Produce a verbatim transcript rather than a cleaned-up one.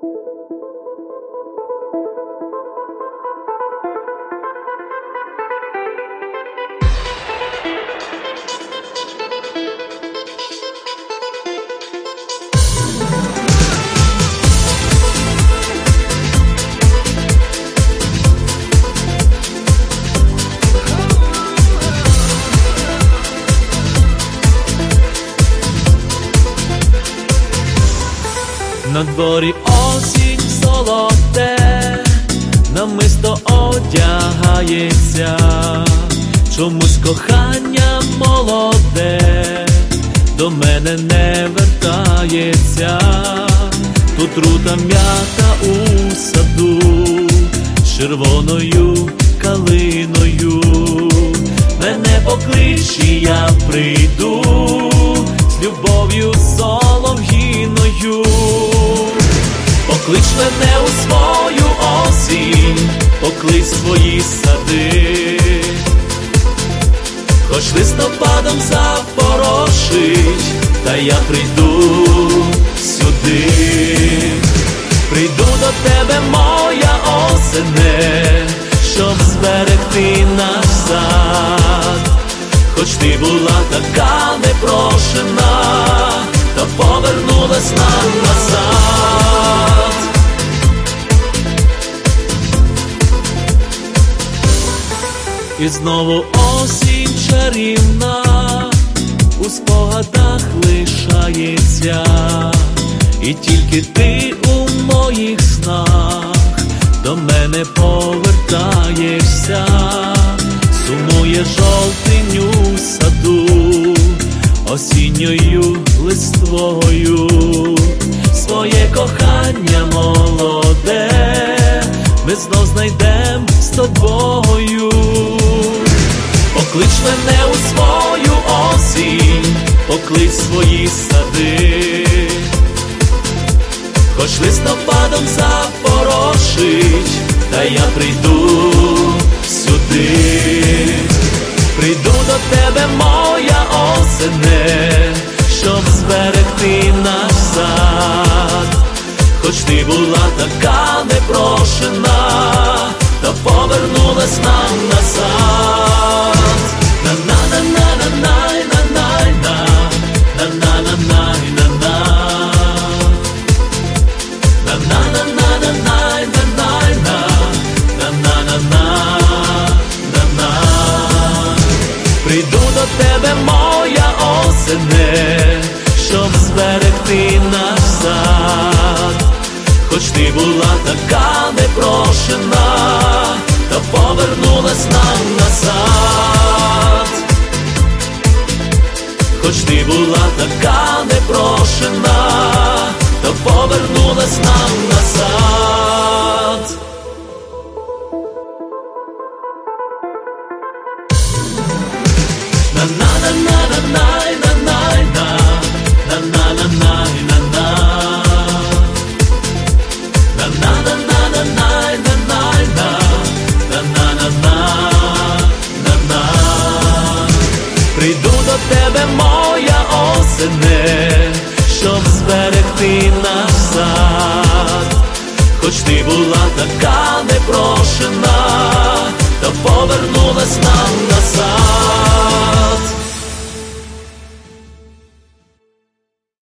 На дворі осінь золоте, намисто одягається, чомусь кохання молоде до мене не вертається. Тут рута м'ята у саду з червоною калиною. Мене поклич, і я прийду з любов'ю солов'їною. Поклич мене у свою осінь, поклич свої сади, хоч листопадом запорошить, та я прийду сюди. Прийду до тебе, моя осене, щоб зберегти наш сад. Хоч ти була така непрошена, та повернулась нам назад. І знову осінь чарівна у спогадах лишається, і тільки ти у моїх снах до мене повертаєшся. Сумує жовтень у саду осінньою листвою. Своє кохання молоде ми знов знайдем з тобою. Поклич мене у свою осінь, поклич свої сади, хоч листопадом запорошить, та я прийду сюди. Прийду до тебе, моя осене, щоб зберегти наш сад. Хоч ти була така непрошена, та повернулась нам назад. На-на-на-на-на-най, на-най-на, на-на-на-най, на-на. На-на-на-на-най, на-най-на, на-на-на-на, на-на. Прийду до тебе, моя осене, щоб зберегти наш сад. Хоч ти була така непрошена, та повернулась нам назад. Хоч ти була така непрошена,